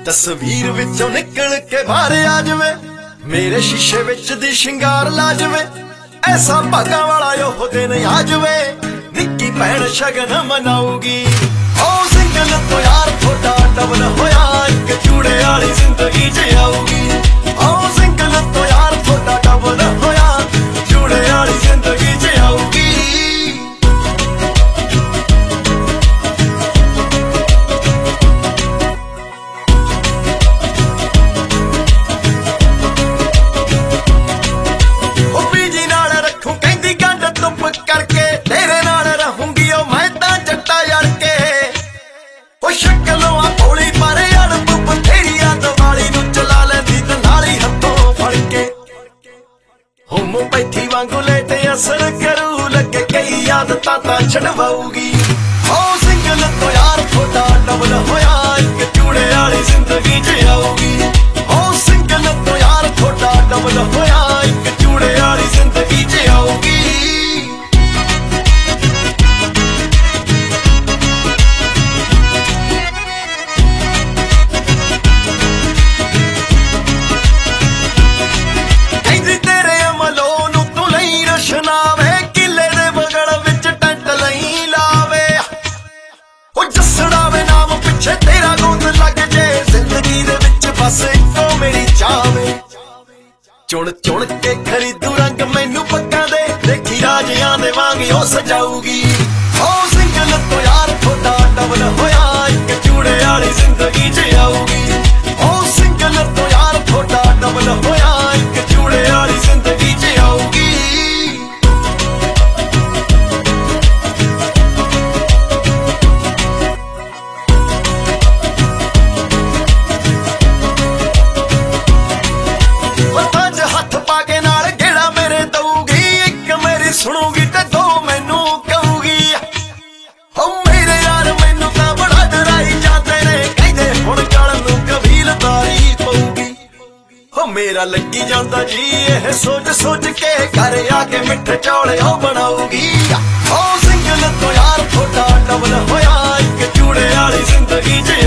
तस्वीर विचों निकल के बाहर आ जावे, मेरे शीशे विच दी शिंगार ला जावे, ऐसा भागा वाला यो दिन आ जावे, निक्की भैन शगन मनाऊगी। ओ सिंगल तो यार थोड़ा डबल होया, एक चूड़े वाली जिंदगी च आऊगी। ओ सिंगल तो यार थोड़ा डबल होया, चूड़े वाली जिंदगी च आऊगी। करके तेरे नाल रहूंगी ओ मैं तां जट्टा यार के। ओ शक्लों भोली पर अड़ब बथेरी दिवाली नूं चला लैंदी ते नाली हत्थों फड़ के। होमोपैथी वांगू लेटे असर करू, लगे कई आदतां तां छडवाऊगी। ओ सिंगल तो यार थोड़ा डबल होया, एक चूड़े वाली जिंदगी च आऊगी। ओ सिंगल तो यार थोड़ा डबल होया, एक चूड़े वाली जिंदगी च आऊगी। चुन चुन के खरीदू रंग मैनू पक्का दे, देखी राजियां दे वांग ओ सजाऊगी। ओ सिंगल तो यार थोड़ा डबल होया, एक चूड़े वाली जिंदगी च आऊगी। ओ सिंगल तो यार थोड़ा डबल होया, एक चूड़े वाली जिंदगी च आऊगी। सुनूगी ते दो मैनू कहूगी। ओ मेरे यार मैनू तां बड़ा डराई जाते ने, कहंदे हुण गल नूं कबीलदारी पऊगी। ओ मेरा लगी जांदा जी यह सोच सोच के, घर आके मिठे चौले ओ बनाऊगी। ओ सिंगल तो यार थोड़ा डबल होया, एक चूड़े वाली जिंदगी च